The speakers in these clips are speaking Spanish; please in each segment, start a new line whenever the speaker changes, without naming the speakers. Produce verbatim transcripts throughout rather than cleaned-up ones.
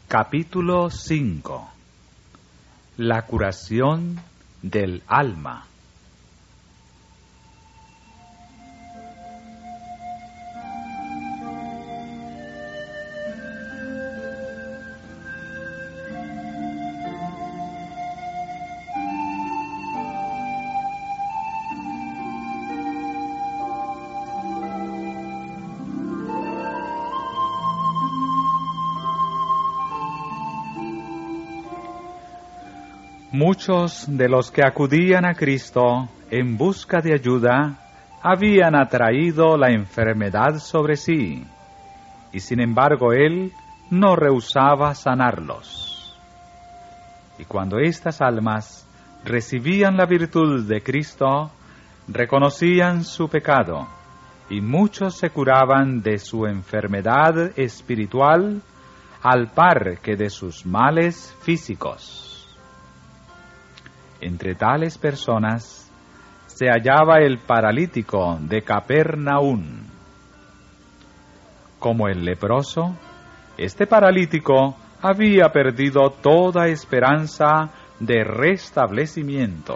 Capítulo cinco. La curación del alma. Muchos de los que acudían a Cristo en busca de ayuda habían atraído la enfermedad sobre sí, y sin embargo Él no rehusaba sanarlos. Y cuando estas almas recibían la virtud de Cristo, reconocían su pecado, y muchos se curaban de su enfermedad espiritual al par que de sus males físicos. Entre tales personas se hallaba el paralítico de Capernaum. Como el leproso, este paralítico había perdido toda esperanza de restablecimiento.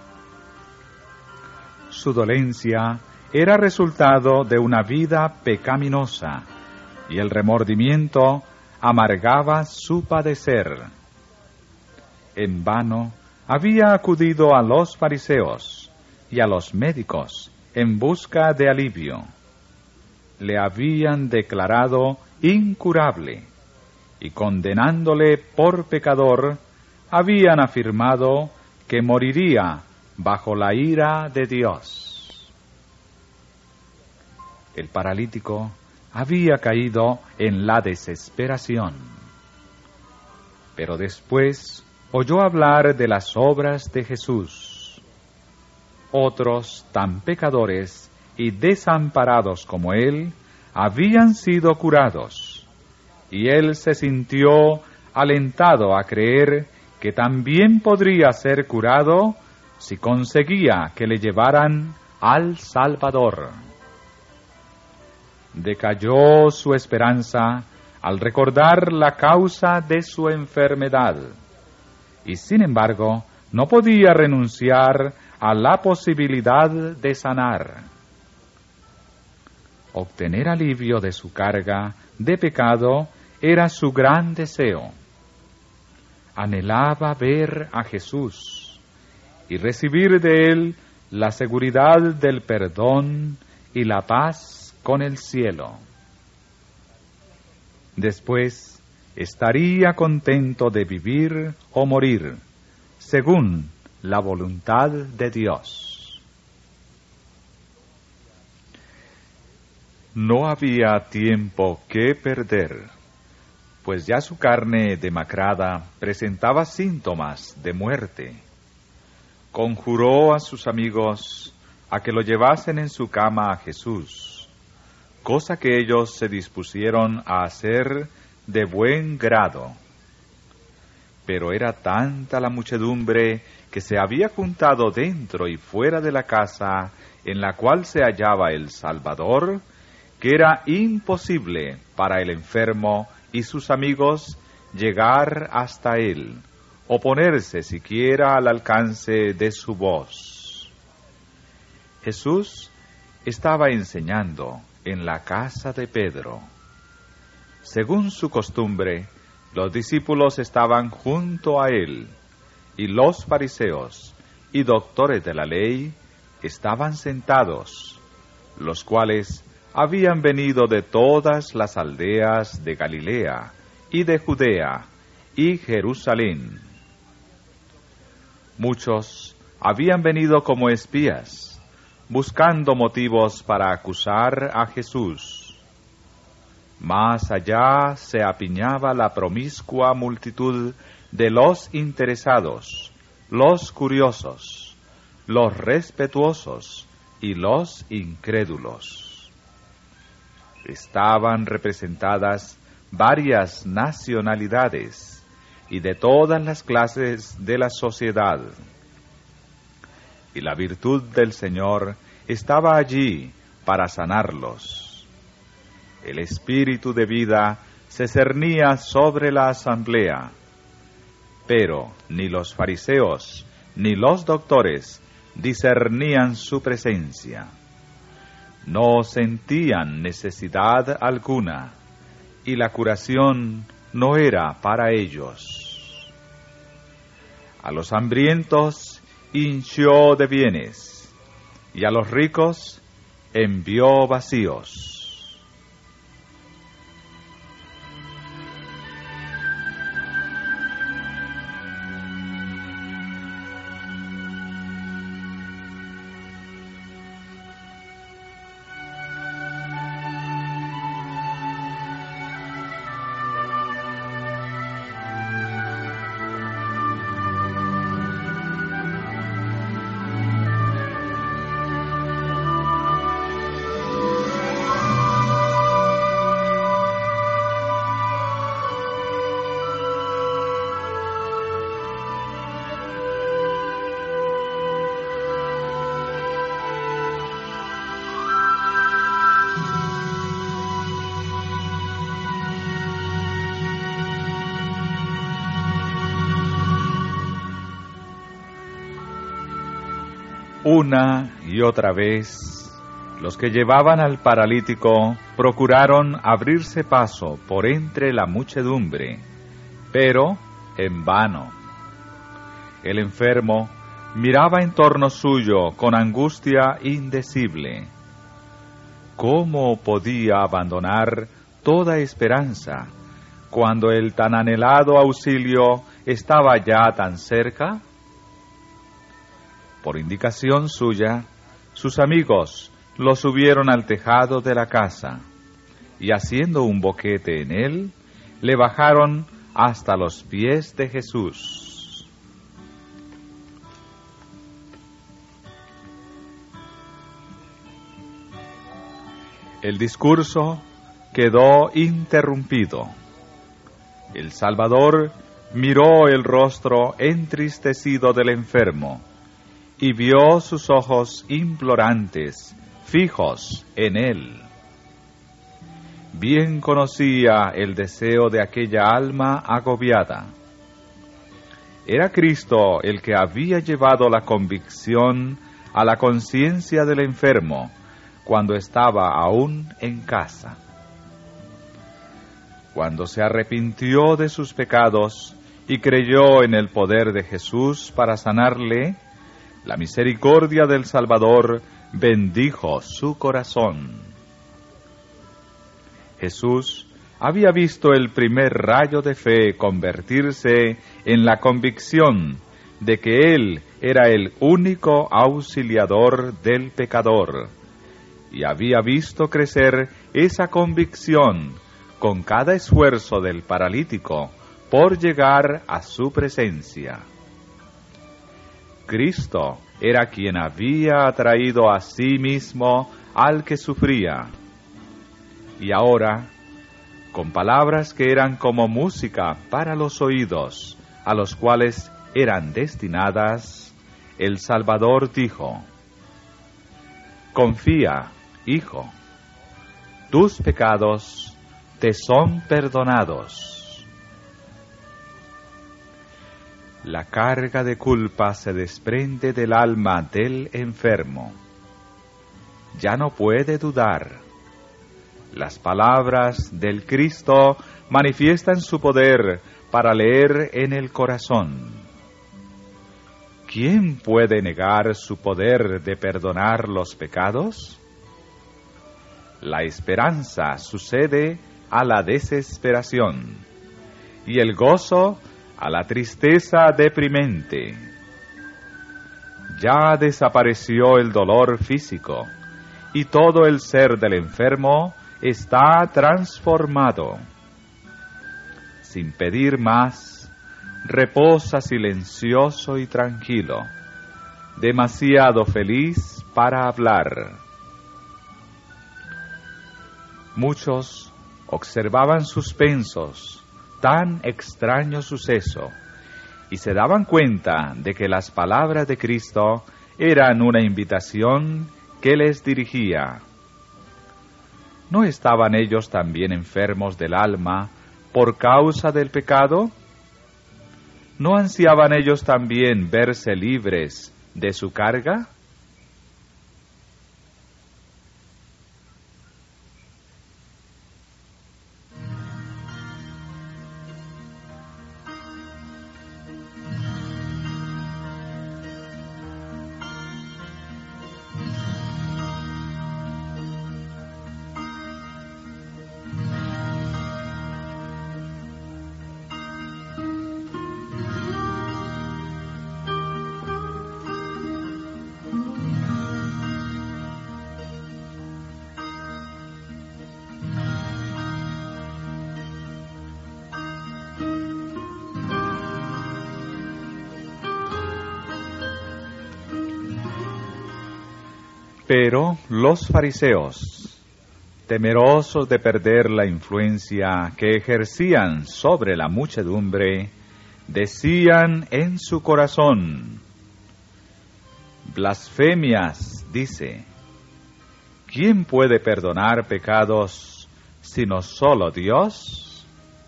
Su dolencia era resultado de una vida pecaminosa, y el remordimiento amargaba su padecer. En vano había acudido a los fariseos y a los médicos en busca de alivio. Le habían declarado incurable y, condenándole por pecador, habían afirmado que moriría bajo la ira de Dios. El paralítico había caído en la desesperación, pero después oyó hablar de las obras de Jesús. Otros, tan pecadores y desamparados como él, habían sido curados, y él se sintió alentado a creer que también podría ser curado si conseguía que le llevaran al Salvador. Decayó su esperanza al recordar la causa de su enfermedad, y sin embargo no podía renunciar a la posibilidad de sanar. Obtener alivio de su carga de pecado era su gran deseo. Anhelaba ver a Jesús y recibir de él la seguridad del perdón y la paz con el cielo. Después estaría contento de vivir o morir, según la voluntad de Dios. No había tiempo que perder, pues ya su carne demacrada presentaba síntomas de muerte. Conjuró a sus amigos a que lo llevasen en su cama a Jesús, cosa que ellos se dispusieron a hacer de buen grado. Pero era tanta la muchedumbre que se había juntado dentro y fuera de la casa en la cual se hallaba el Salvador, que era imposible para el enfermo y sus amigos llegar hasta él, o ponerse siquiera al alcance de su voz. Jesús estaba enseñando en la casa de Pedro. Según su costumbre, los discípulos estaban junto a él, y los fariseos y doctores de la ley estaban sentados, los cuales habían venido de todas las aldeas de Galilea y de Judea y Jerusalén. Muchos habían venido como espías, buscando motivos para acusar a Jesús. Más allá se apiñaba la promiscua multitud de los interesados, los curiosos, los respetuosos y los incrédulos. Estaban representadas varias nacionalidades y de todas las clases de la sociedad. Y la virtud del Señor estaba allí para sanarlos. El espíritu de vida se cernía sobre la asamblea, pero ni los fariseos ni los doctores discernían su presencia. No sentían necesidad alguna, y la curación no era para ellos. A los hambrientos hinchió de bienes, y a los ricos envió vacíos. Una y otra vez, los que llevaban al paralítico procuraron abrirse paso por entre la muchedumbre, pero en vano. El enfermo miraba en torno suyo con angustia indecible. ¿Cómo podía abandonar toda esperanza cuando el tan anhelado auxilio estaba ya tan cerca? Por indicación suya, sus amigos lo subieron al tejado de la casa, y haciendo un boquete en él, le bajaron hasta los pies de Jesús. El discurso quedó interrumpido. El Salvador miró el rostro entristecido del enfermo, y vio sus ojos implorantes, fijos en él. Bien conocía el deseo de aquella alma agobiada. Era Cristo el que había llevado la convicción a la conciencia del enfermo cuando estaba aún en casa. Cuando se arrepintió de sus pecados y creyó en el poder de Jesús para sanarle, la misericordia del Salvador bendijo su corazón. Jesús había visto el primer rayo de fe convertirse en la convicción de que Él era el único auxiliador del pecador, y había visto crecer esa convicción con cada esfuerzo del paralítico por llegar a su presencia. Cristo era quien había atraído a sí mismo al que sufría. Y ahora, con palabras que eran como música para los oídos, a los cuales eran destinadas, el Salvador dijo: Confía, hijo, tus pecados te son perdonados. La carga de culpa se desprende del alma del enfermo. Ya no puede dudar. Las palabras del Cristo manifiestan su poder para leer en el corazón. ¿Quién puede negar su poder de perdonar los pecados? La esperanza sucede a la desesperación, y el gozo a la tristeza deprimente. Ya desapareció el dolor físico, y todo el ser del enfermo está transformado. Sin pedir más, reposa silencioso y tranquilo, demasiado feliz para hablar. Muchos observaban suspensos tan extraño suceso, y se daban cuenta de que las palabras de Cristo eran una invitación que les dirigía. ¿No estaban ellos también enfermos del alma por causa del pecado? ¿No ansiaban ellos también verse libres de su carga? Pero los fariseos, temerosos de perder la influencia que ejercían sobre la muchedumbre, decían en su corazón: blasfemias, dice, ¿quién puede perdonar pecados sino solo Dios?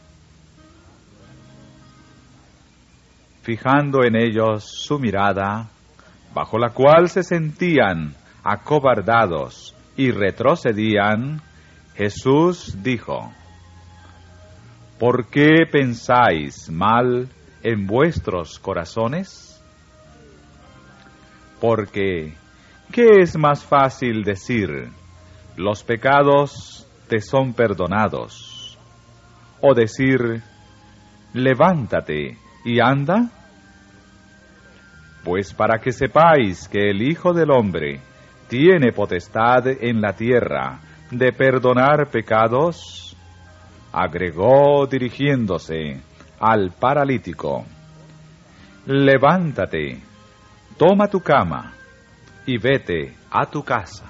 Fijando en ellos su mirada, bajo la cual se sentían acobardados y retrocedían, Jesús dijo: ¿por qué pensáis mal en vuestros corazones? Porque, ¿qué es más fácil decir, los pecados te son perdonados? O decir, levántate y anda. Pues para que sepáis que el Hijo del Hombre tiene potestad en la tierra de perdonar pecados, agregó dirigiéndose al paralítico: levántate, toma tu cama y vete a tu casa.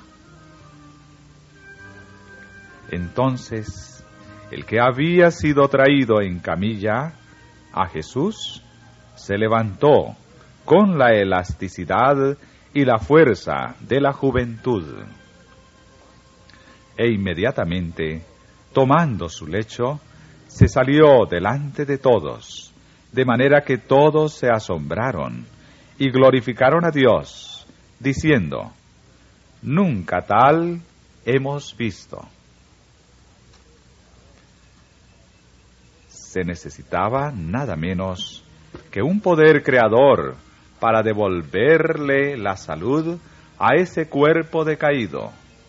Entonces, el que había sido traído en camilla a Jesús se levantó con la elasticidad y la fuerza de la juventud. E inmediatamente, tomando su lecho, se salió delante de todos, de manera que todos se asombraron y glorificaron a Dios, diciendo: nunca tal hemos visto. Se necesitaba nada menos que un poder creador para devolverle la salud a ese cuerpo decaído.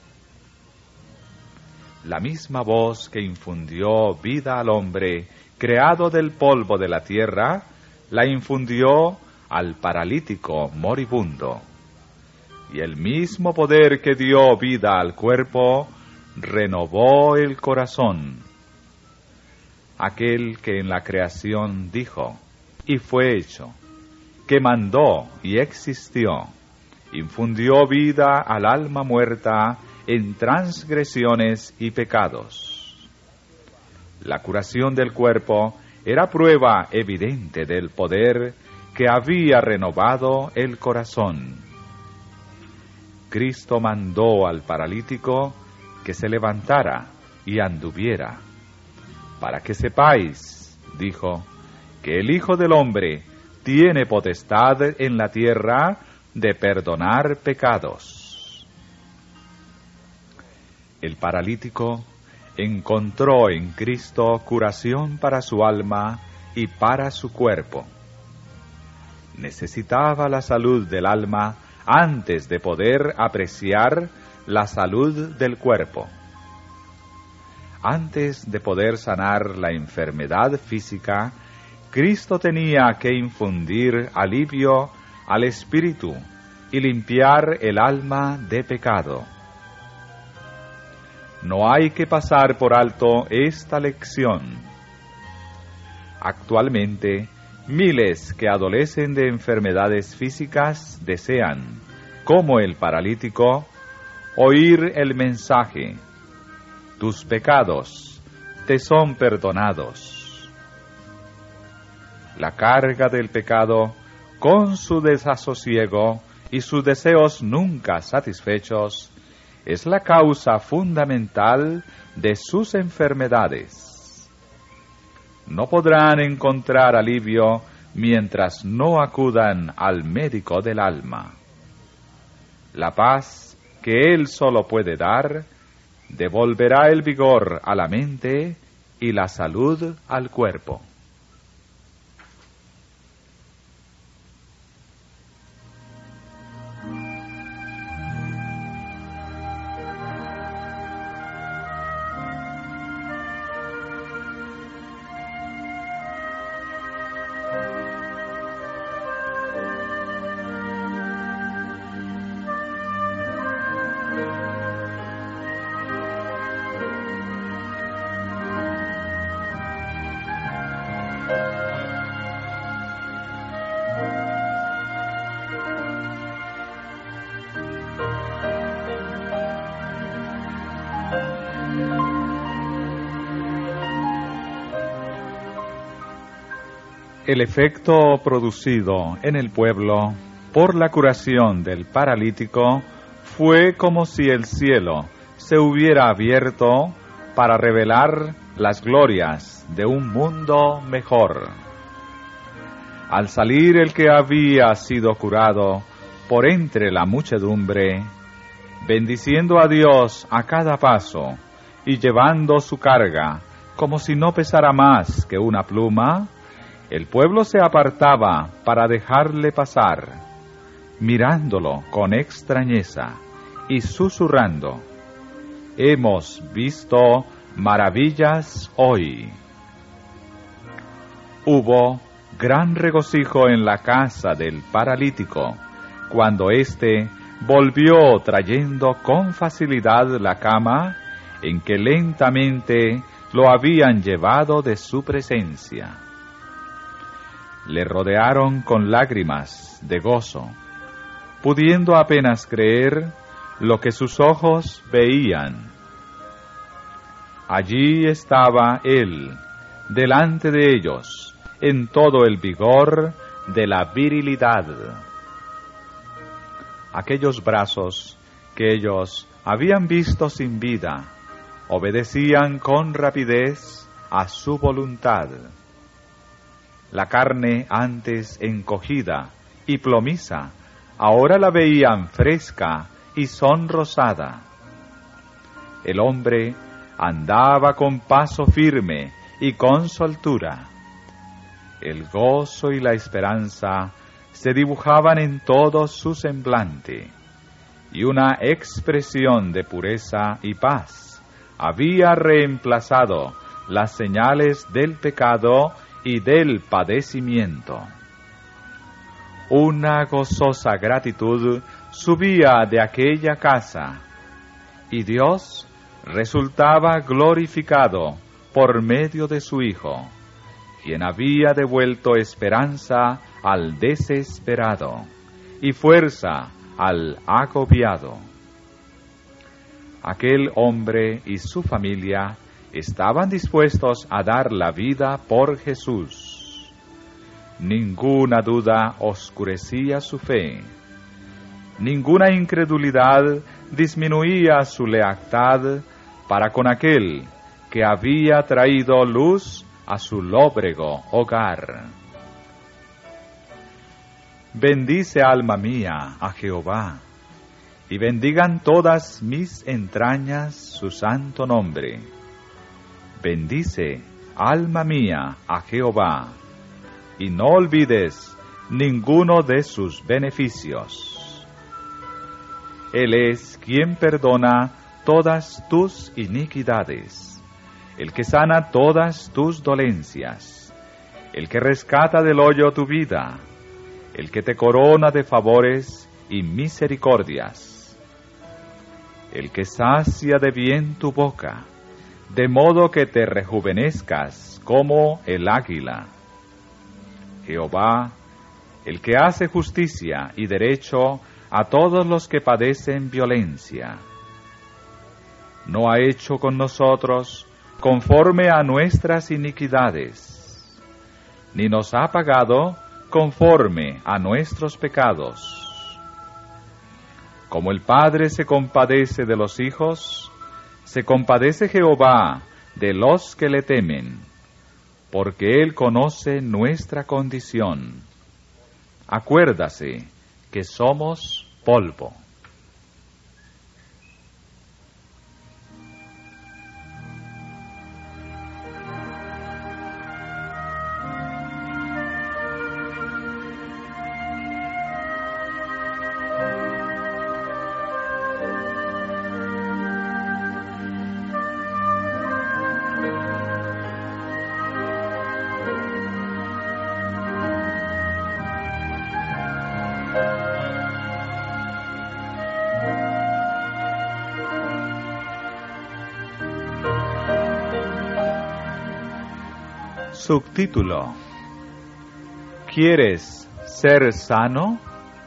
La misma voz que infundió vida al hombre creado del polvo de la tierra, la infundió al paralítico moribundo. Y el mismo poder que dio vida al cuerpo, renovó el corazón. Aquel que en la creación dijo, y fue hecho, que mandó y existió, infundió vida al alma muerta en transgresiones y pecados. La curación del cuerpo era prueba evidente del poder que había renovado el corazón. Cristo mandó al paralítico que se levantara y anduviera. Para que sepáis, dijo, que el Hijo del Hombre tiene potestad en la tierra de perdonar pecados. El paralítico encontró en Cristo curación para su alma y para su cuerpo. Necesitaba la salud del alma antes de poder apreciar la salud del cuerpo. Antes de poder sanar la enfermedad física, Cristo tenía que infundir alivio al espíritu y limpiar el alma de pecado. No hay que pasar por alto esta lección. Actualmente, miles que adolecen de enfermedades físicas desean, como el paralítico, oír el mensaje: tus pecados te son perdonados. La carga del pecado, con su desasosiego y sus deseos nunca satisfechos, es la causa fundamental de sus enfermedades. no podrán encontrar alivio mientras no acudan al médico del alma. La paz que Él solo puede dar devolverá el vigor a la mente y la salud al cuerpo. El efecto producido en el pueblo por la curación del paralítico fue como si el cielo se hubiera abierto para revelar las glorias de un mundo mejor. Al salir el que había sido curado por entre la muchedumbre, bendiciendo a Dios a cada paso y llevando su carga como si no pesara más que una pluma, el pueblo se apartaba para dejarle pasar, mirándolo con extrañeza y susurrando: «Hemos visto maravillas hoy». Hubo gran regocijo en la casa del paralítico, cuando éste volvió trayendo con facilidad la cama en que lentamente lo habían llevado de su presencia. Le rodearon con lágrimas de gozo, pudiendo apenas creer lo que sus ojos veían. Allí estaba él, delante de ellos, en todo el vigor de la virilidad. Aquellos brazos que ellos habían visto sin vida, obedecían con rapidez a su voluntad. La carne antes encogida y plomiza, ahora la veían fresca y sonrosada. El hombre andaba con paso firme y con soltura. El gozo y la esperanza se dibujaban en todo su semblante, y una expresión de pureza y paz había reemplazado las señales del pecado y del padecimiento. Una gozosa gratitud subía de aquella casa, y Dios resultaba glorificado por medio de su Hijo, quien había devuelto esperanza al desesperado y fuerza al agobiado. Aquel hombre y su familia estaban dispuestos a dar la vida por Jesús. Ninguna duda oscurecía su fe. Ninguna incredulidad disminuía su lealtad para con aquel que había traído luz a su lóbrego hogar. Bendice, alma mía, a Jehová, y bendigan todas mis entrañas su santo nombre. Bendice, alma mía, a Jehová, y no olvides ninguno de sus beneficios. Él es quien perdona todas tus iniquidades, el que sana todas tus dolencias, el que rescata del hoyo tu vida, el que te corona de favores y misericordias, el que sacia de bien tu boca, de modo que te rejuvenezcas como el águila. Jehová, el que hace justicia y derecho a todos los que padecen violencia, no ha hecho con nosotros conforme a nuestras iniquidades, ni nos ha pagado conforme a nuestros pecados. Como el Padre se compadece de los hijos, se compadece Jehová de los que le temen, porque Él conoce nuestra condición. Acuérdase que somos polvo. Subtítulo: ¿Quieres ser sano?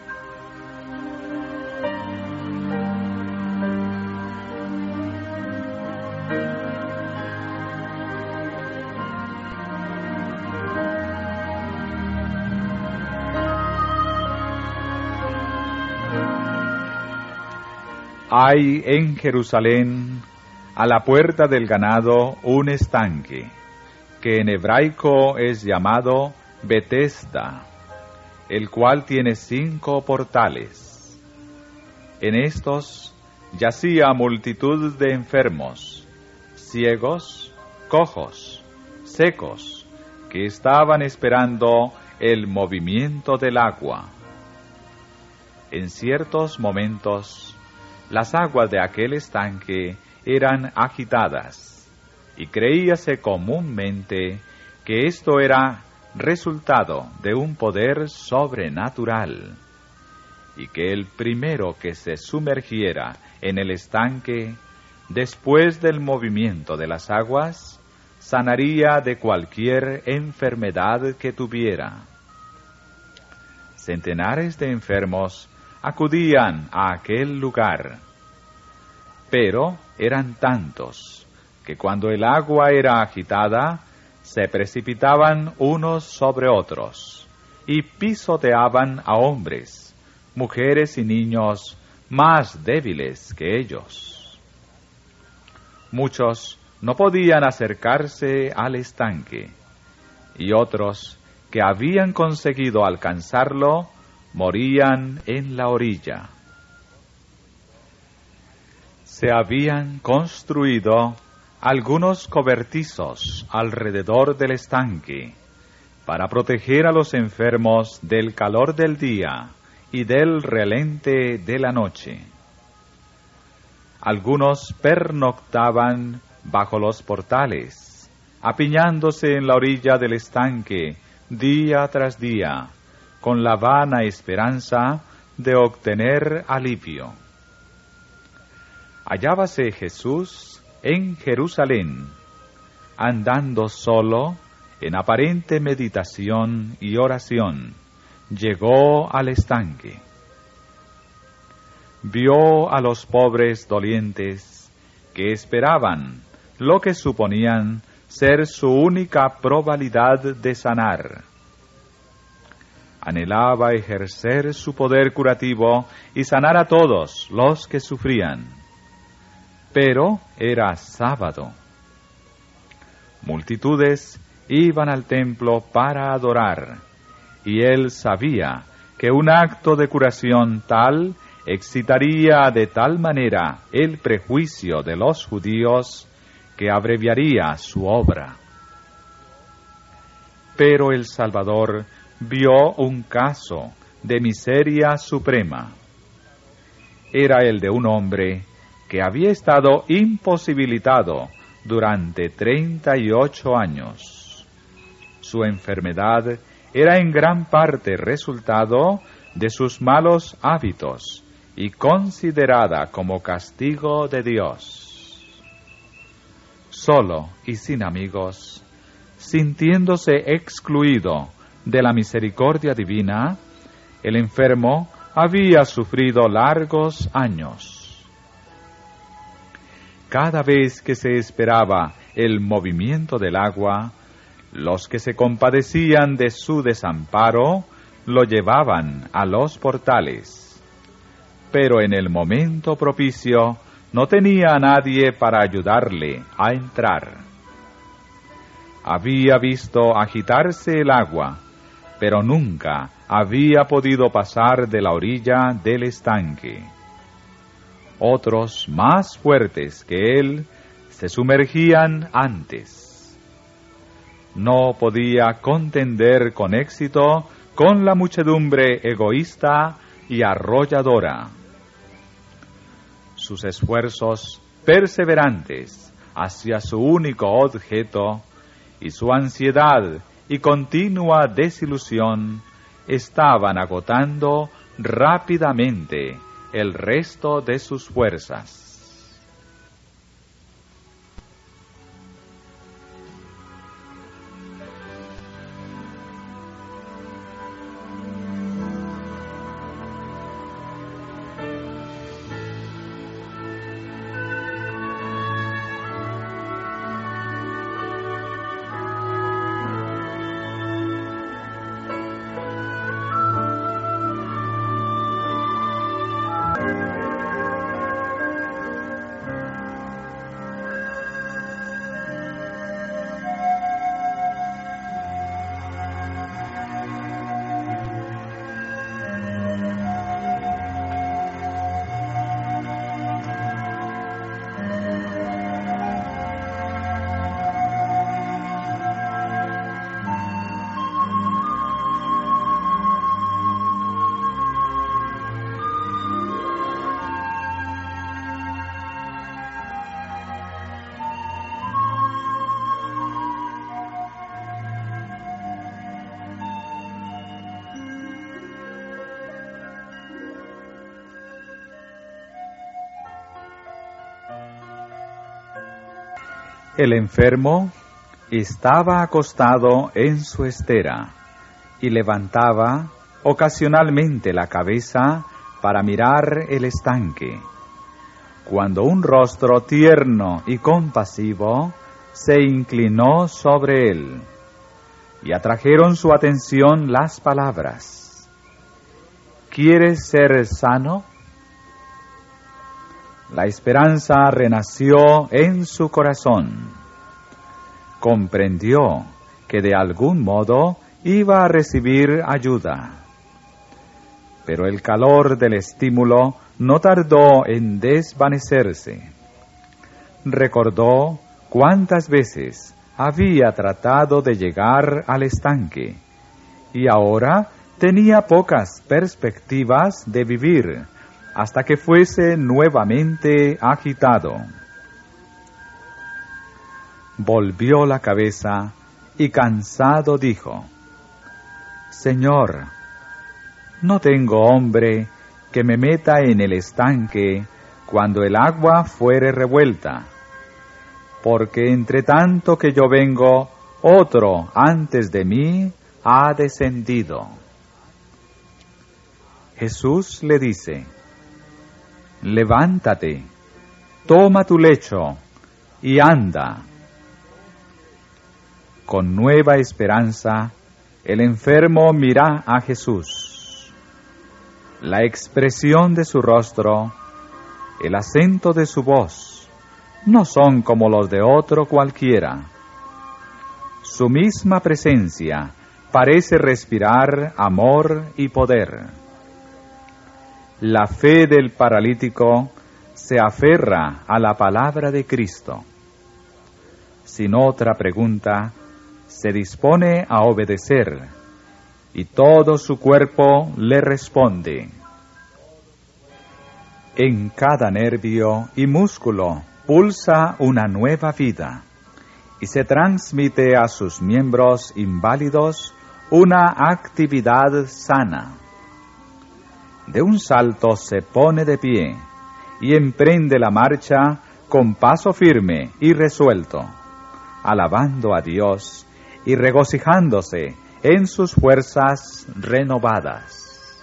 Hay en Jerusalén, a la puerta del ganado, un estanque, que en hebraico es llamado Betesda, el cual tiene cinco portales. En estos yacía multitud de enfermos, ciegos, cojos, secos, que estaban esperando el movimiento del agua. En ciertos momentos, las aguas de aquel estanque eran agitadas, y creíase comúnmente que esto era resultado de un poder sobrenatural, y que el primero que se sumergiera en el estanque, después del movimiento de las aguas, sanaría de cualquier enfermedad que tuviera. Centenares de enfermos acudían a aquel lugar, pero eran tantos que cuando el agua era agitada, se precipitaban unos sobre otros, y pisoteaban a hombres, mujeres y niños más débiles que ellos. Muchos no podían acercarse al estanque, y otros que habían conseguido alcanzarlo, morían en la orilla. Se habían construido algunos cobertizos alrededor del estanque para proteger a los enfermos del calor del día y del relente de la noche. Algunos pernoctaban bajo los portales, apiñándose en la orilla del estanque día tras día, con la vana esperanza de obtener alivio. Hallábase Jesús en Jerusalén, andando solo, en aparente meditación y oración, llegó al estanque. Vio a los pobres dolientes que esperaban lo que suponían ser su única probabilidad de sanar. Anhelaba ejercer su poder curativo y sanar a todos los que sufrían. Pero era sábado. Multitudes iban al templo para adorar, y él sabía que un acto de curación tal excitaría de tal manera el prejuicio de los judíos que abreviaría su obra. Pero el Salvador vio un caso de miseria suprema. Era el de un hombre que había estado imposibilitado durante treinta y ocho años. Su enfermedad era en gran parte resultado de sus malos hábitos y considerada como castigo de Dios. Solo y sin amigos, sintiéndose excluido de la misericordia divina, el enfermo había sufrido largos años. Cada vez que se esperaba el movimiento del agua, los que se compadecían de su desamparo lo llevaban a los portales. Pero en el momento propicio no tenía a nadie para ayudarle a entrar. Había visto agitarse el agua, pero nunca había podido pasar de la orilla del estanque. Otros más fuertes que él se sumergían antes. No podía contender con éxito con la muchedumbre egoísta y arrolladora. Sus esfuerzos perseverantes hacia su único objeto y su ansiedad y continua desilusión estaban agotando rápidamente el resto de sus fuerzas. El enfermo estaba acostado en su estera y levantaba ocasionalmente la cabeza para mirar el estanque, cuando un rostro tierno y compasivo se inclinó sobre él, y atrajeron su atención las palabras: ¿Quieres ser sano? La esperanza renació en su corazón. Comprendió que de algún modo iba a recibir ayuda. Pero el calor del estímulo no tardó en desvanecerse. Recordó cuántas veces había tratado de llegar al estanque y ahora tenía pocas perspectivas de vivir hasta que fuese nuevamente agitado. Volvió la cabeza y cansado dijo: Señor, no tengo hombre que me meta en el estanque cuando el agua fuere revuelta, porque entre tanto que yo vengo, otro antes de mí ha descendido. Jesús le dice: Levántate, toma tu lecho y anda. Con nueva esperanza, el enfermo mira a Jesús. La expresión de su rostro, el acento de su voz, no son como los de otro cualquiera. Su misma presencia parece respirar amor y poder. La fe del paralítico se aferra a la palabra de Cristo. Sin otra pregunta, se dispone a obedecer, y todo su cuerpo le responde. En cada nervio y músculo pulsa una nueva vida, y se transmite a sus miembros inválidos una actividad sana. De un salto se pone de pie y emprende la marcha con paso firme y resuelto, alabando a Dios y regocijándose en sus fuerzas renovadas.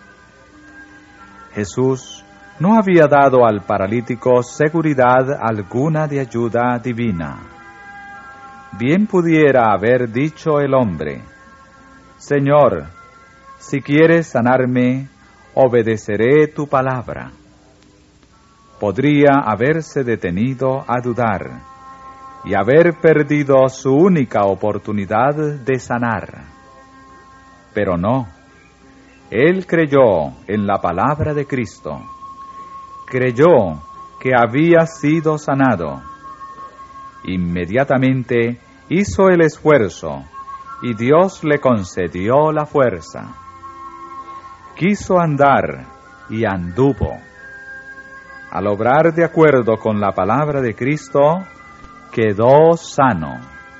Jesús no había dado al paralítico seguridad alguna de ayuda divina. Bien pudiera haber dicho el hombre: Señor, si quieres sanarme, obedeceré tu palabra. Podría haberse detenido a dudar y haber perdido su única oportunidad de sanar. Pero no, él creyó en la palabra de Cristo, creyó que había sido sanado. Inmediatamente hizo el esfuerzo y Dios le concedió la fuerza. Quiso andar y anduvo. Al obrar de acuerdo con la palabra de Cristo, quedó sano.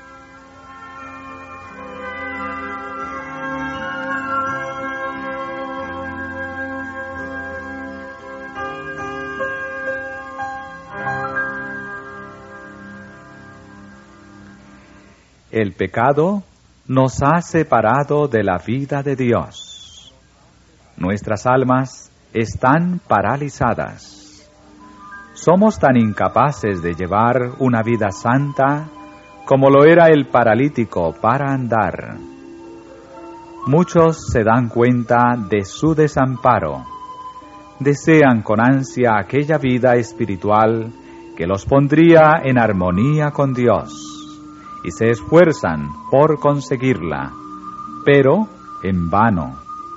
El pecado nos ha separado de la vida de Dios. Nuestras almas están paralizadas. Somos tan incapaces de llevar una vida santa como lo era el paralítico para andar. Muchos se dan cuenta de su desamparo. Desean con ansia aquella vida espiritual que los pondría en armonía con Dios y se esfuerzan por conseguirla, pero en vano.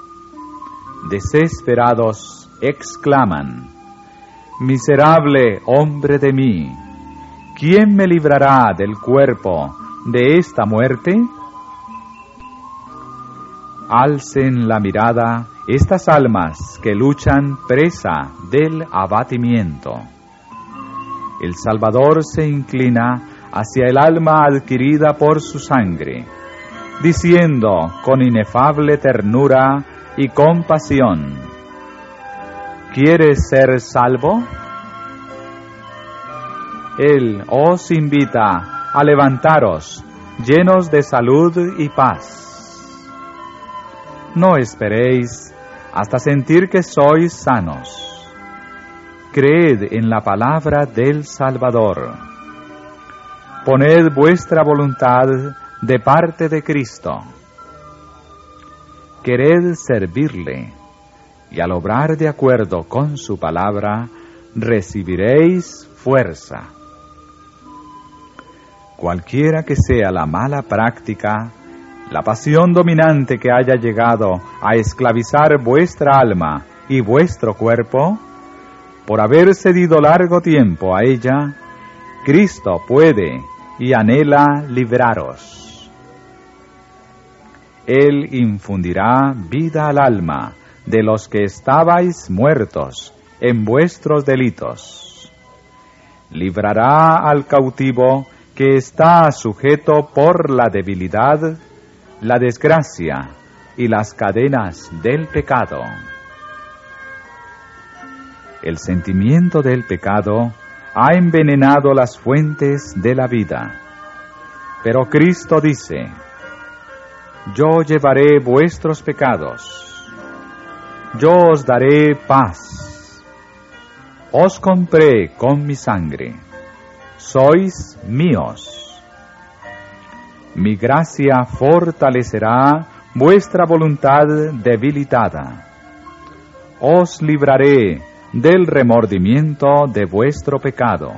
Desesperados exclaman: «Miserable hombre de mí, ¿quién me librará del cuerpo de esta muerte?». Alcen la mirada estas almas que luchan presa del abatimiento. El Salvador se inclina hacia el alma adquirida por su sangre, diciendo con inefable ternura y compasión: ¿quieres ser salvo? Él os invita a levantaros llenos de salud y paz. No esperéis hasta sentir que sois sanos. Creed en la palabra del Salvador. Poned vuestra voluntad de parte de Cristo. Quered servirle, y al obrar de acuerdo con su palabra, recibiréis fuerza. Cualquiera que sea la mala práctica, la pasión dominante que haya llegado a esclavizar vuestra alma y vuestro cuerpo, por haber cedido largo tiempo a ella, Cristo puede y anhela libraros. Él infundirá vida al alma de los que estabais muertos en vuestros delitos. Librará al cautivo que está sujeto por la debilidad, la desgracia y las cadenas del pecado. El sentimiento del pecado ha envenenado las fuentes de la vida. Pero Cristo dice: yo llevaré vuestros pecados, yo os daré paz, os compré con mi sangre, sois míos. Mi gracia fortalecerá vuestra voluntad debilitada. Os libraré del remordimiento de vuestro pecado.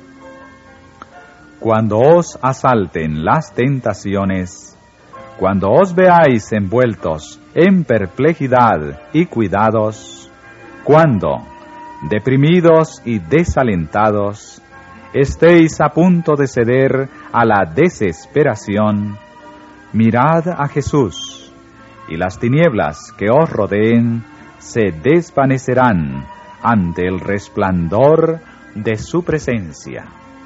Cuando os asalten las tentaciones, cuando os veáis envueltos en perplejidad y cuidados, cuando, deprimidos y desalentados, estéis a punto de ceder a la desesperación, mirad a Jesús, y las tinieblas que os rodeen se desvanecerán ante el resplandor de su presencia.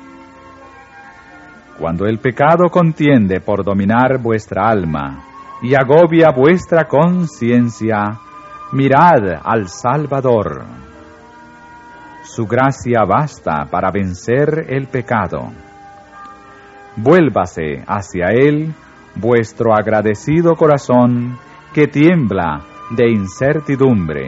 Cuando el pecado contiende por dominar vuestra alma y agobia vuestra conciencia, mirad al Salvador. Su gracia basta para vencer el pecado. Vuélvase hacia Él vuestro agradecido corazón que tiembla de incertidumbre.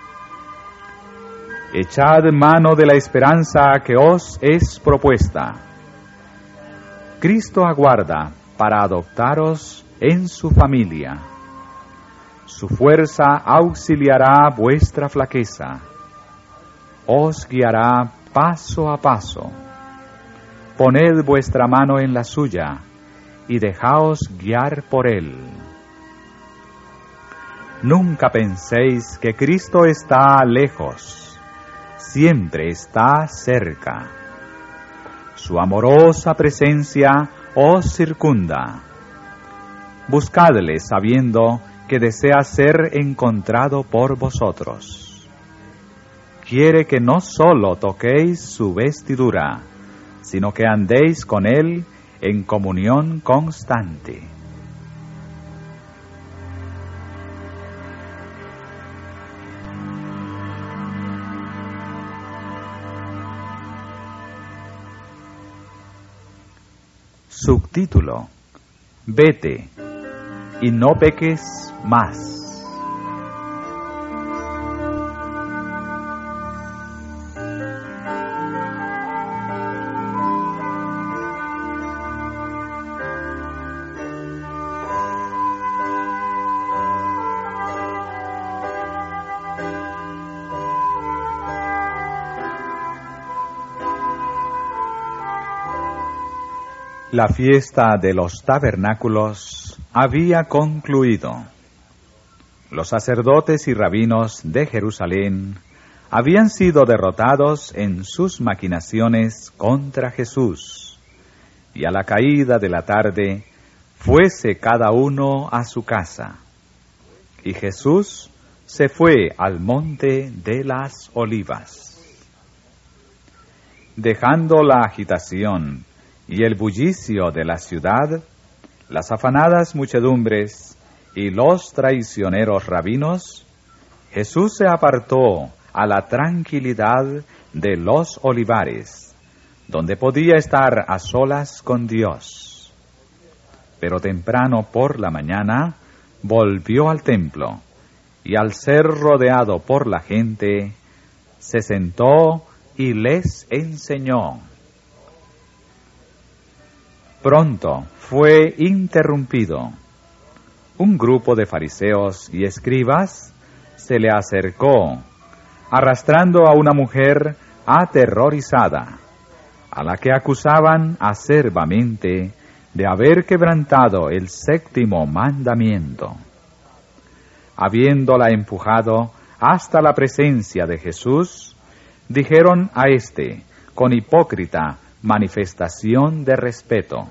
Echad mano de la esperanza que os es propuesta. Cristo aguarda para adoptaros en su familia. Su fuerza auxiliará vuestra flaqueza. Os guiará paso a paso. poned vuestra mano en la suya, y dejaos guiar por él. Nunca penséis que Cristo está lejos, siempre está cerca. Su amorosa presencia os circunda. Buscadle sabiendo que desea ser encontrado por vosotros. Quiere que no solo toquéis su vestidura, sino que andéis con él en comunión constante. Subtítulo: Vete y no peques más. La fiesta de los tabernáculos había concluido. Los sacerdotes y rabinos de Jerusalén habían sido derrotados en sus maquinaciones contra Jesús, y a la caída de la tarde fuese cada uno a su casa. Y Jesús se fue al monte de las Olivas. Dejando la agitación y el bullicio de la ciudad, las afanadas muchedumbres y los traicioneros rabinos, Jesús se apartó a la tranquilidad de los olivares, donde podía estar a solas con Dios. Pero temprano por la mañana volvió al templo, y al ser rodeado por la gente, se sentó y les enseñó. Pronto fue interrumpido. Un grupo de fariseos y escribas se le acercó, arrastrando a una mujer aterrorizada, a la que acusaban acerbamente de haber quebrantado el séptimo mandamiento. Habiéndola empujado hasta la presencia de Jesús, dijeron a éste con hipócrita manifestación de respeto: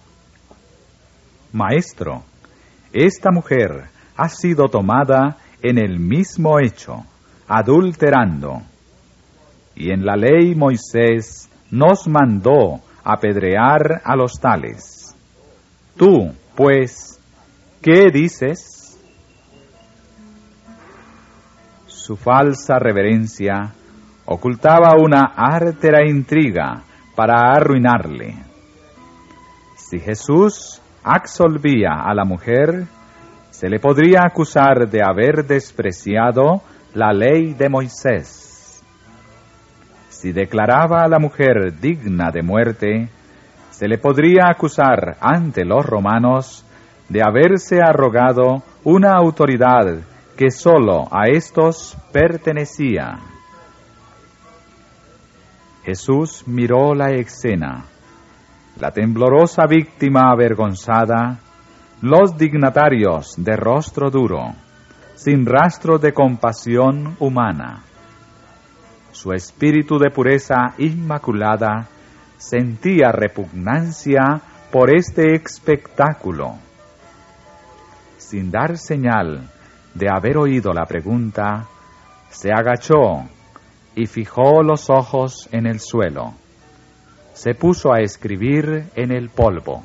Maestro, esta mujer ha sido tomada en el mismo hecho, adulterando, y en la ley Moisés nos mandó apedrear a los tales. Tú, pues, ¿qué dices? Su falsa reverencia ocultaba una ártera intriga para arruinarle. Si Jesús absolvía a la mujer, se le podría acusar de haber despreciado la ley de Moisés. Si declaraba a la mujer digna de muerte, se le podría acusar ante los romanos de haberse arrogado una autoridad que sólo a éstos pertenecía. Jesús miró la escena, la temblorosa víctima avergonzada, los dignatarios de rostro duro, sin rastro de compasión humana. Su espíritu de pureza inmaculada sentía repugnancia por este espectáculo. Sin dar señal de haber oído la pregunta, se agachó y fijó los ojos en el suelo. Se puso a escribir en el polvo.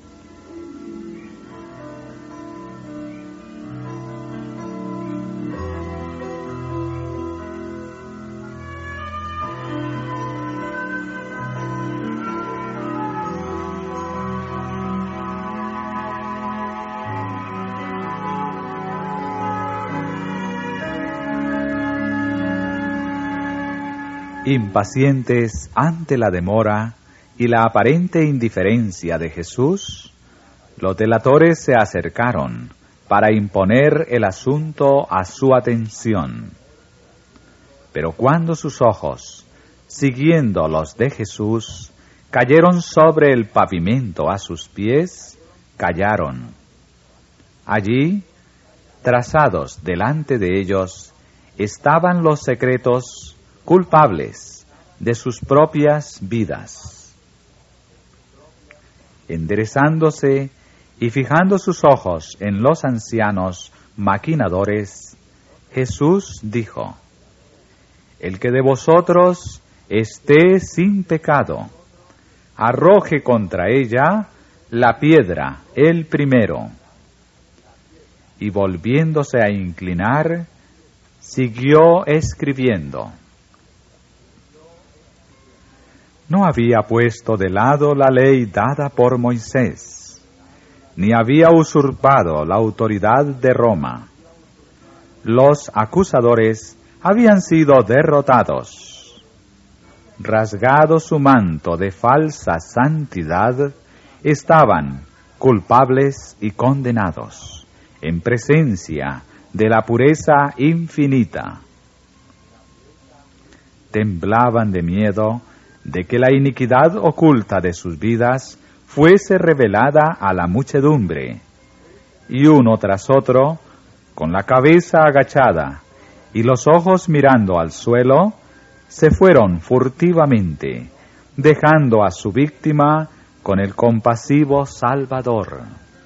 Impacientes ante la demora y la aparente indiferencia de Jesús, los delatores se acercaron para imponer el asunto a su atención. Pero cuando sus ojos, siguiendo los de Jesús, cayeron sobre el pavimento a sus pies, callaron. Allí, trazados delante de ellos, estaban los secretos culpables de sus propias vidas. Enderezándose y fijando sus ojos en los ancianos maquinadores, Jesús dijo: El que de vosotros esté sin pecado, arroje contra ella la piedra el primero. Y volviéndose a inclinar, siguió escribiendo. No había puesto de lado la ley dada por Moisés, ni había usurpado la autoridad de Roma. Los acusadores habían sido derrotados. Rasgado su manto de falsa santidad, estaban culpables y condenados en presencia de la pureza infinita. Temblaban de miedo de que la iniquidad oculta de sus vidas fuese revelada a la muchedumbre, y uno tras otro, con la cabeza agachada y los ojos mirando al suelo, se fueron furtivamente, dejando a su víctima con el compasivo Salvador.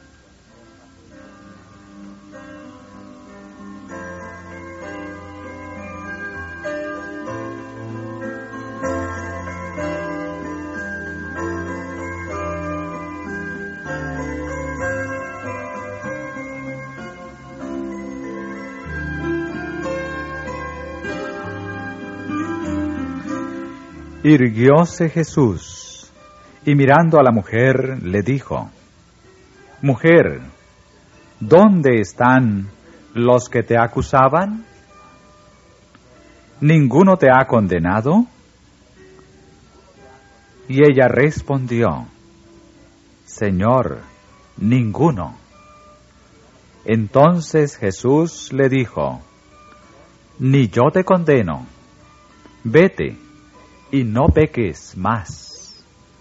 Irguióse Jesús, y mirando a la mujer, le dijo: Mujer, ¿dónde están los que te acusaban? ¿Ninguno te ha condenado? Y ella respondió: Señor, ninguno. Entonces Jesús le dijo: Ni yo te condeno. Vete, y no peques más.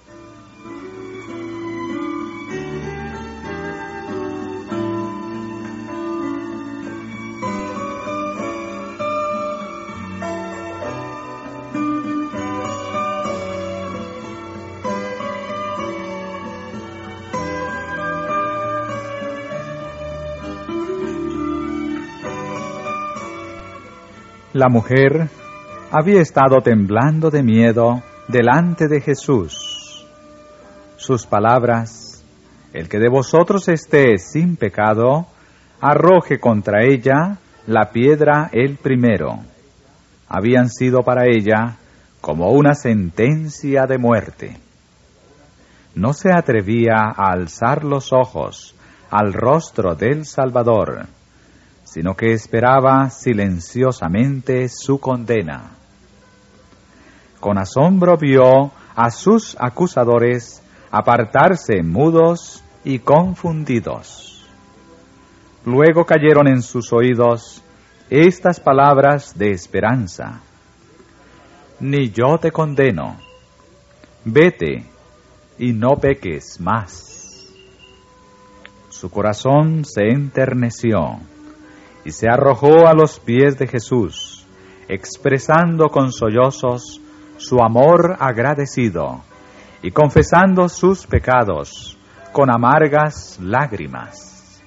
La mujer había estado temblando de miedo delante de Jesús. Sus palabras: el que de vosotros esté sin pecado, arroje contra ella la piedra el primero, habían sido para ella como una sentencia de muerte. No se atrevía a alzar los ojos al rostro del Salvador, sino que esperaba silenciosamente su condena. Con asombro vio a sus acusadores apartarse mudos y confundidos. Luego cayeron en sus oídos estas palabras de esperanza: Ni yo te condeno, vete y no peques más. Su corazón se enterneció y se arrojó a los pies de Jesús, expresando con sollozos su amor agradecido y confesando sus pecados con amargas lágrimas.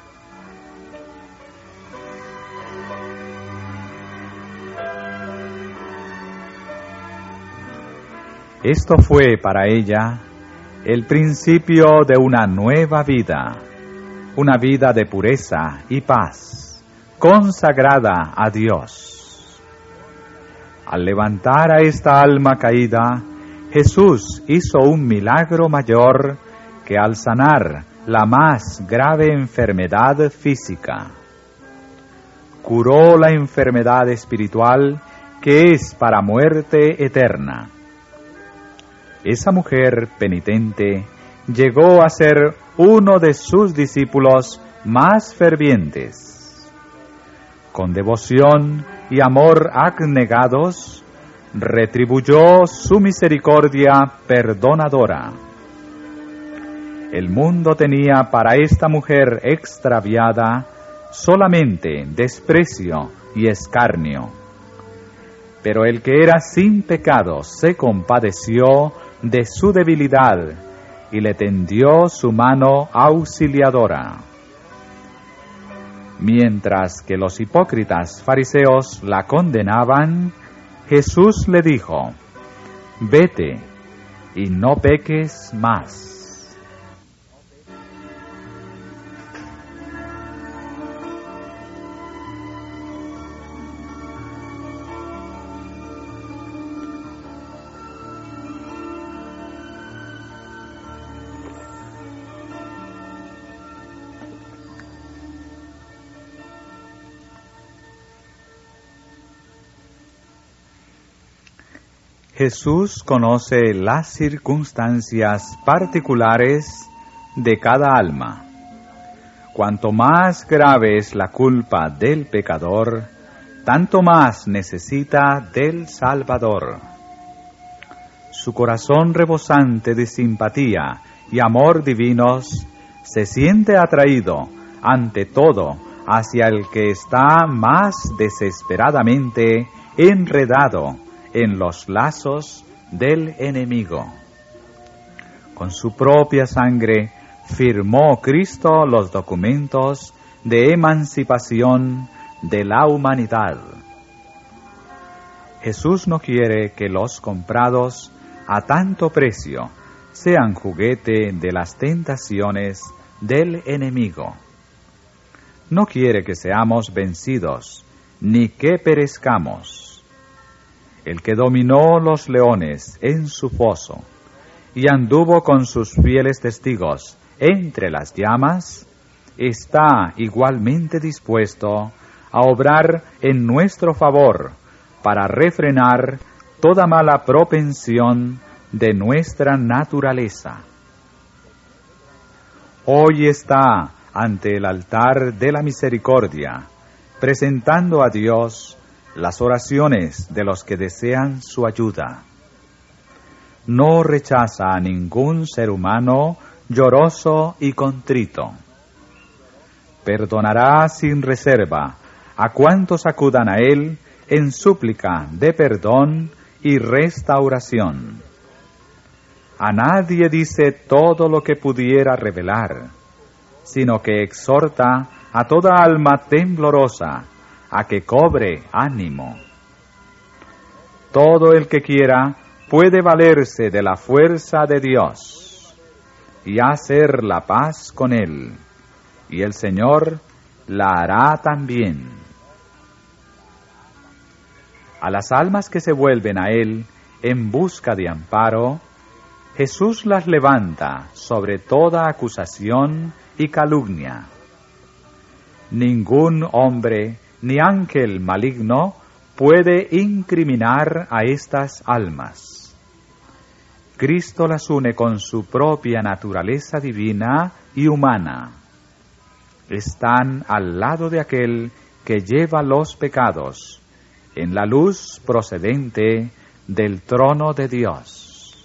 Esto fue para ella el principio de una nueva vida, una vida de pureza y paz, consagrada a Dios. Al levantar a esta alma caída, Jesús hizo un milagro mayor que al sanar la más grave enfermedad física. Curó la enfermedad espiritual que es para muerte eterna. Esa mujer penitente llegó a ser uno de sus discípulos más fervientes. Con devoción y amor abnegados, retribuyó su misericordia perdonadora. El mundo tenía para esta mujer extraviada solamente desprecio y escarnio. Pero el que era sin pecado se compadeció de su debilidad y le tendió su mano auxiliadora. Mientras que los hipócritas fariseos la condenaban, Jesús le dijo: vete y no peques más. Jesús conoce las circunstancias particulares de cada alma. Cuanto más grave es la culpa del pecador, tanto más necesita del Salvador. Su corazón rebosante de simpatía y amor divinos se siente atraído, ante todo, hacia el que está más desesperadamente enredado en los lazos del enemigo. Con su propia sangre firmó Cristo los documentos de emancipación de la humanidad. Jesús no quiere que los comprados a tanto precio sean juguete de las tentaciones del enemigo. No quiere que seamos vencidos, ni que perezcamos. El que dominó los leones en su foso y anduvo con sus fieles testigos entre las llamas, está igualmente dispuesto a obrar en nuestro favor para refrenar toda mala propensión de nuestra naturaleza. Hoy está ante el altar de la misericordia, presentando a Dios las oraciones de los que desean su ayuda. No rechaza a ningún ser humano lloroso y contrito. Perdonará sin reserva a cuantos acudan a Él en súplica de perdón y restauración. A nadie dice todo lo que pudiera revelar, sino que exhorta a toda alma temblorosa a que cobre ánimo. Todo el que quiera puede valerse de la fuerza de Dios y hacer la paz con Él, y el Señor la hará también. A las almas que se vuelven a Él en busca de amparo, Jesús las levanta sobre toda acusación y calumnia. Ningún hombre ni ángel maligno puede incriminar a estas almas. Cristo las une con su propia naturaleza divina y humana. Están al lado de aquel que lleva los pecados, en la luz procedente del trono de Dios.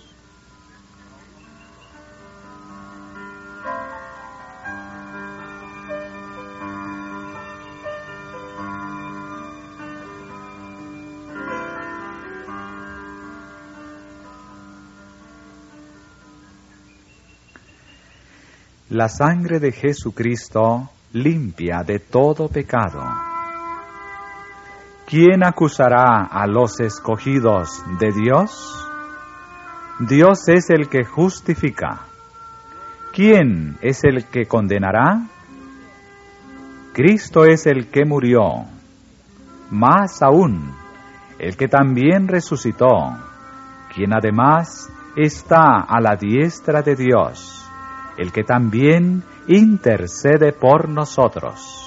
La sangre de Jesucristo limpia de todo pecado. ¿Quién acusará a los escogidos de Dios? Dios es el que justifica. ¿Quién es el que condenará? Cristo es el que murió. Más aún, el que también resucitó, quien además está a la diestra de Dios, el que también intercede por nosotros.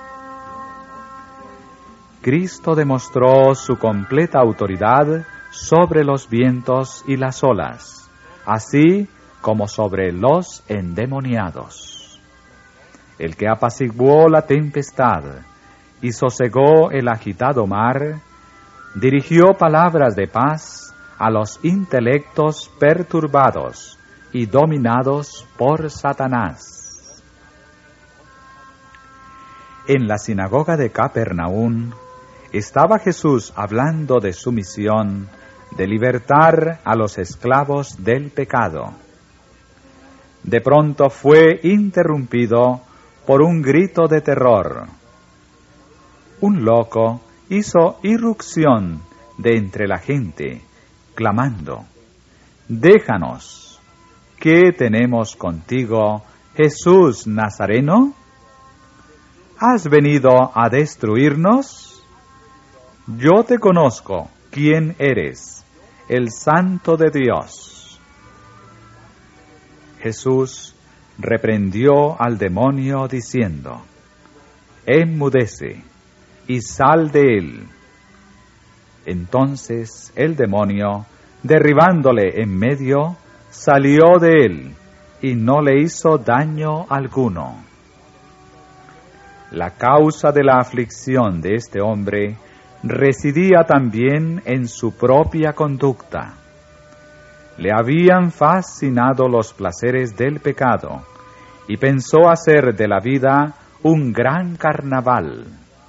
Cristo demostró su completa autoridad sobre los vientos y las olas, así como sobre los endemoniados. El que apaciguó la tempestad y sosegó el agitado mar, dirigió palabras de paz a los intelectos perturbados y dominados por Satanás. En la sinagoga de Capernaum estaba Jesús hablando de su misión de libertar a los esclavos del pecado. De pronto fue interrumpido por un grito de terror. Un loco hizo irrupción de entre la gente, clamando: «Déjanos, ¿qué tenemos contigo, Jesús Nazareno? ¿Has venido a destruirnos? Yo te conozco, quién eres, el Santo de Dios». Jesús reprendió al demonio diciendo: «Enmudece y sal de él». Entonces el demonio, derribándole en medio, salió de él y no le hizo daño alguno. La causa de la aflicción de este hombre residía también en su propia conducta. Le habían fascinado los placeres del pecado y pensó hacer de la vida un gran carnaval.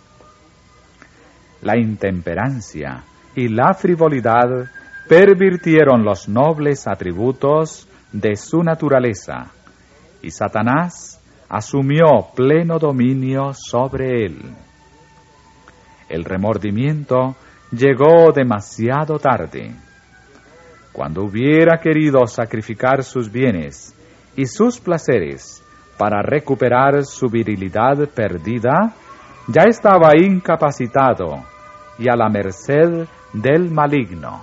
La intemperancia y la frivolidad pervirtieron los nobles atributos de su naturaleza, y Satanás asumió pleno dominio sobre él. El remordimiento llegó demasiado tarde. Cuando hubiera querido sacrificar sus bienes y sus placeres para recuperar su virilidad perdida, ya estaba incapacitado y a la merced del maligno.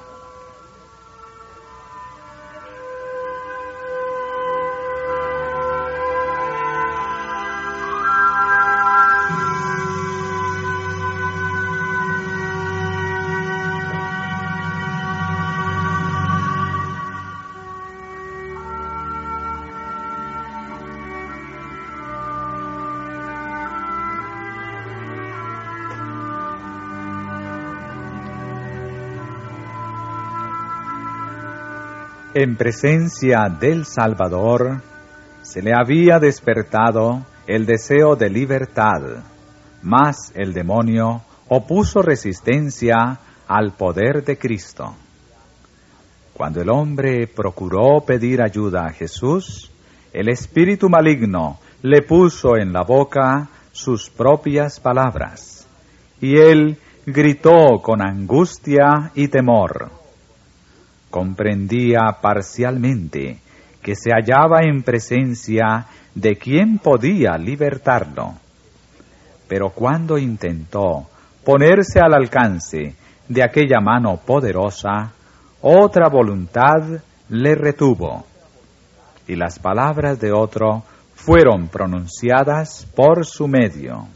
En presencia del Salvador, se le había despertado el deseo de libertad, mas el demonio opuso resistencia al poder de Cristo. Cuando el hombre procuró pedir ayuda a Jesús, el espíritu maligno le puso en la boca sus propias palabras, y él gritó con angustia y temor. Comprendía parcialmente que se hallaba en presencia de quien podía libertarlo. Pero cuando intentó ponerse al alcance de aquella mano poderosa, otra voluntad le retuvo, y las palabras de otro fueron pronunciadas por su medio.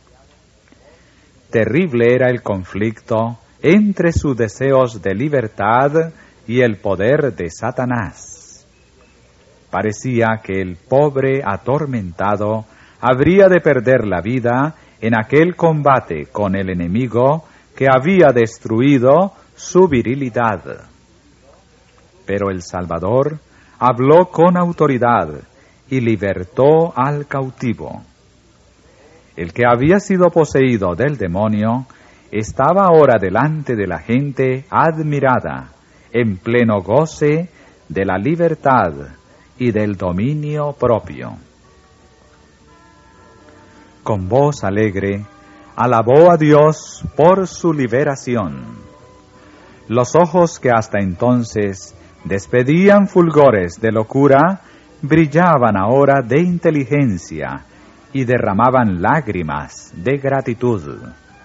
Terrible era el conflicto entre sus deseos de libertad y el poder de Satanás. Parecía que el pobre atormentado habría de perder la vida en aquel combate con el enemigo que había destruido su virilidad. Pero el Salvador habló con autoridad y libertó al cautivo. El que había sido poseído del demonio estaba ahora delante de la gente admirada, en pleno goce de la libertad y del dominio propio. Con voz alegre, alabó a Dios por su liberación. Los ojos que hasta entonces despedían fulgores de locura, brillaban ahora de inteligencia y derramaban lágrimas de gratitud.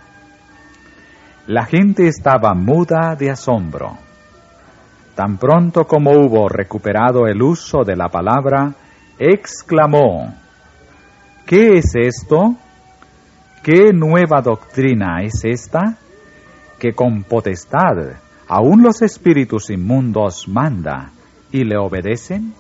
La gente estaba muda de asombro. Tan pronto como hubo recuperado el uso de la palabra, exclamó: ¿Qué es esto? ¿Qué nueva doctrina es esta? Que con potestad aún los espíritus inmundos manda y le obedecen.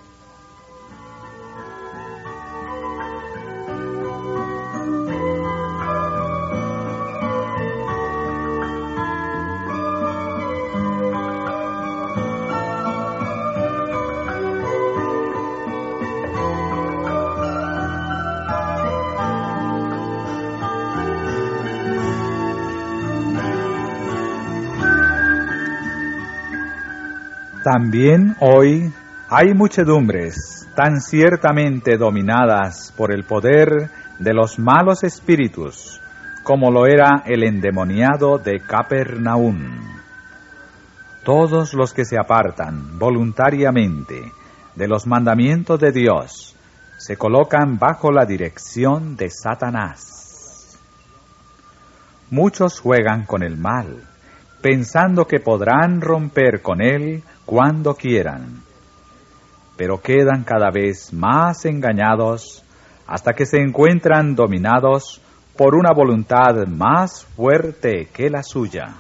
También hoy hay muchedumbres tan ciertamente dominadas por el poder de los malos espíritus, como lo era el endemoniado de Capernaum. Todos los que se apartan voluntariamente de los mandamientos de Dios se colocan bajo la dirección de Satanás. Muchos juegan con el mal, pensando que podrán romper con él cuando quieran, pero quedan cada vez más engañados hasta que se encuentran dominados por una voluntad más fuerte que la suya.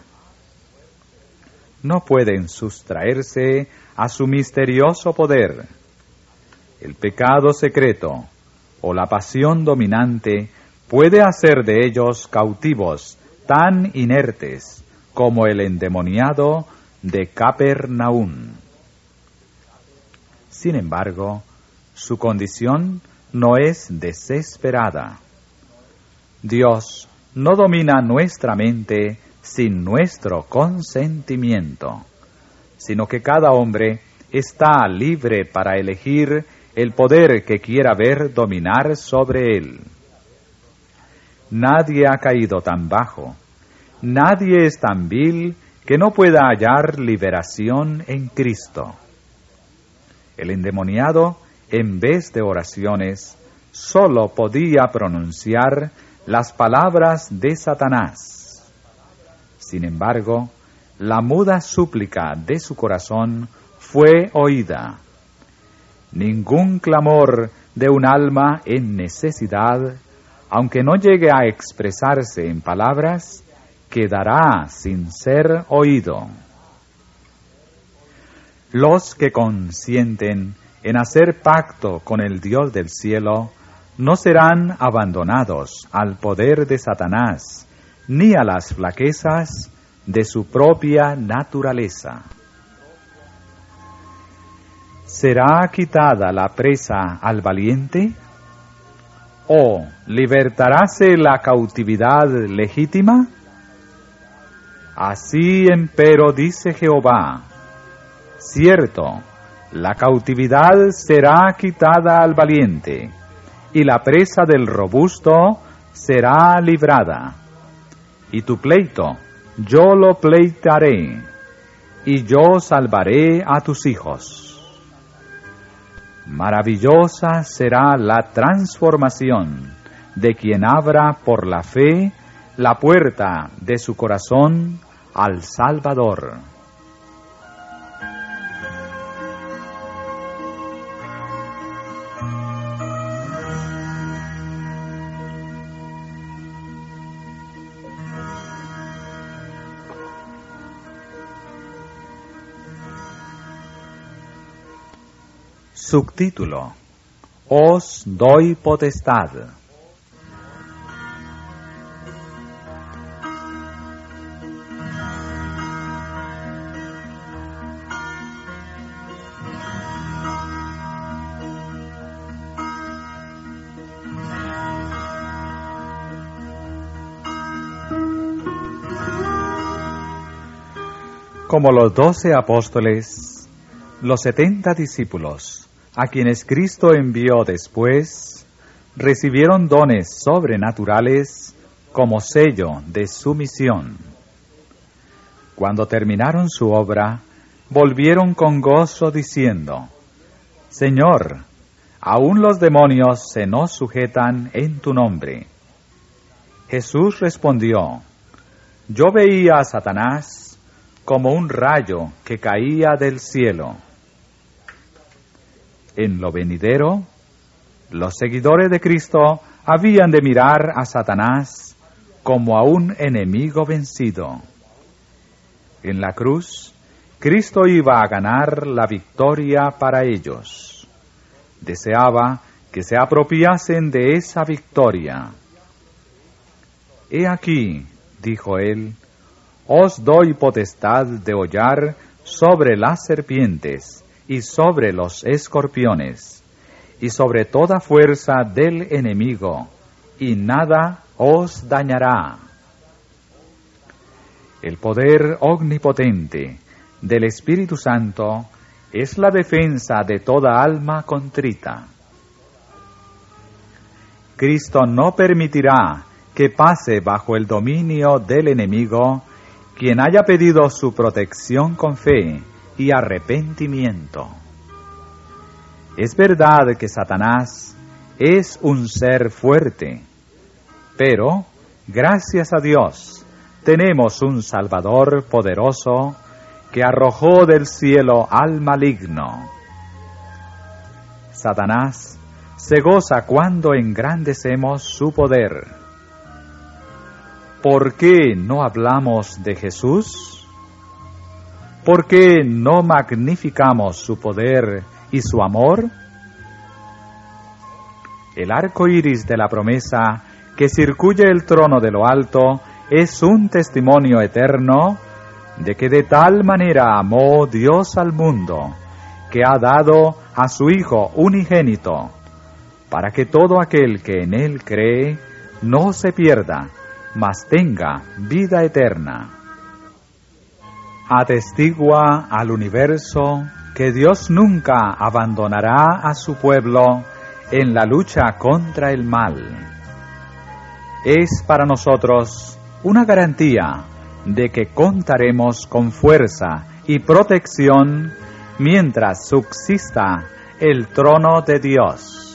No pueden sustraerse a su misterioso poder. El pecado secreto o la pasión dominante puede hacer de ellos cautivos tan inertes como el endemoniado de Capernaum. Sin embargo, su condición no es desesperada. Dios no domina nuestra mente sin nuestro consentimiento, sino que cada hombre está libre para elegir el poder que quiera ver dominar sobre él. Nadie ha caído tan bajo, nadie es tan vil que no pueda hallar liberación en Cristo. El endemoniado, en vez de oraciones, sólo podía pronunciar las palabras de Satanás. Sin embargo, la muda súplica de su corazón fue oída. Ningún clamor de un alma en necesidad, aunque no llegue a expresarse en palabras, quedará sin ser oído. Los que consienten en hacer pacto con el Dios del cielo no serán abandonados al poder de Satanás, ni a las flaquezas de su propia naturaleza. ¿Será quitada la presa al valiente? ¿O libertaráse la cautividad legítima? Así empero dice Jehová: cierto, la cautividad será quitada al valiente, y la presa del robusto será librada. Y tu pleito yo lo pleitaré, y yo salvaré a tus hijos. Maravillosa será la transformación de quien abra por la fe la puerta de su corazón al Salvador. Subtítulo: Os doy potestad. Como los doce apóstoles, los setenta discípulos, a quienes Cristo envió después, recibieron dones sobrenaturales como sello de su misión. Cuando terminaron su obra, volvieron con gozo diciendo: Señor, aún los demonios se nos sujetan en tu nombre. Jesús respondió: Yo veía a Satanás como un rayo que caía del cielo. En lo venidero, los seguidores de Cristo habían de mirar a Satanás como a un enemigo vencido. En la cruz, Cristo iba a ganar la victoria para ellos. Deseaba que se apropiasen de esa victoria. He aquí, dijo él, os doy potestad de hollar sobre las serpientes y sobre los escorpiones, y sobre toda fuerza del enemigo, y nada os dañará. El poder omnipotente del Espíritu Santo es la defensa de toda alma contrita. Cristo no permitirá que pase bajo el dominio del enemigo quien haya pedido su protección con fe y arrepentimiento. Es verdad que Satanás es un ser fuerte, pero, gracias a Dios, tenemos un Salvador poderoso que arrojó del cielo al maligno. Satanás se goza cuando engrandecemos su poder. ¿Por qué no hablamos de Jesús? ¿Por qué no magnificamos su poder y su amor? El arco iris de la promesa que circuye el trono de lo alto es un testimonio eterno de que de tal manera amó Dios al mundo, que ha dado a su Hijo unigénito, para que todo aquel que en Él cree no se pierda, mas tenga vida eterna. Atestigua al universo que Dios nunca abandonará a su pueblo en la lucha contra el mal. Es para nosotros una garantía de que contaremos con fuerza y protección mientras subsista el trono de Dios.